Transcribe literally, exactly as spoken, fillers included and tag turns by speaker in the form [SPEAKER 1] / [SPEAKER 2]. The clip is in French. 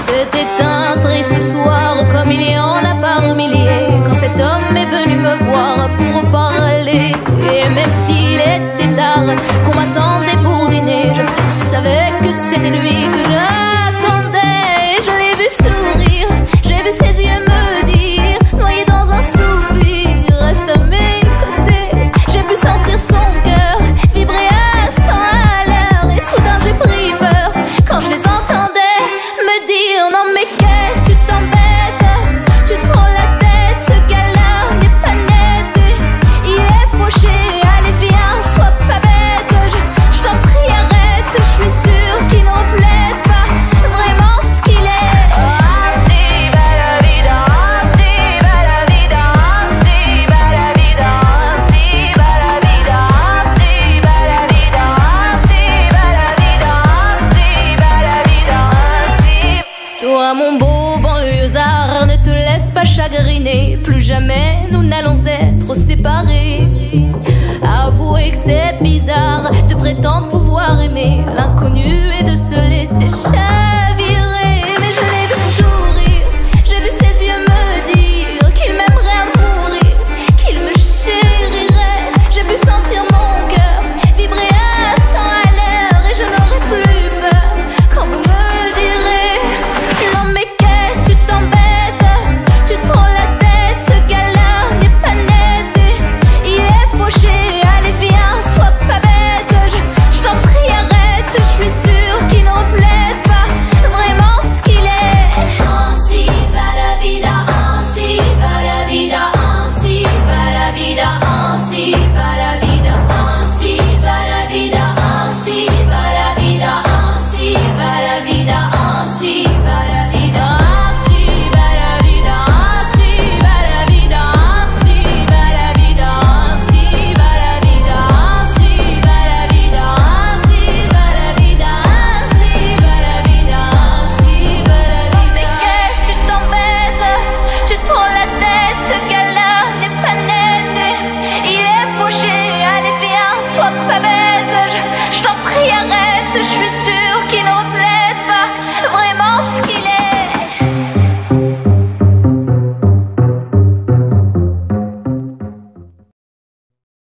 [SPEAKER 1] C'était un triste soir, comme il y en a par milliers, quand cet homme est venu me voir pour parler. Et même s'il était tard, qu'on m'attendait pour dîner, je savais que c'était lui que j'attendais. Je l'ai vu sourire, j'ai vu ses yeux me dire, noyé dans un soupir, reste à mes côtés. J'ai pu sentir son cœur vibrer à cent à l'heure, et soudain j'ai pris peur quand je les entendais me dire: non mais qu'est-ce que tu t'embêtes, tu te prends la tête, ce gars-là n'est pas net, il est fauché, allez viens, sois pas bête, je, je t'en prie arrête, je suis sûre qu'il ne reflète pas vraiment ce qu'il est. Abdi bella vida, abdi bella vida, abdi bella vida, abdi bella vida, abdi bella vida, abdi bella vida, abdi bella vida, abdi. Toi mon beau banlieusard, ne te laisse pas chagriner, plus jamais nous n'allons être séparés. Avouez que c'est bizarre de prétendre pouvoir aimer l'inconnu et de se laisser cher.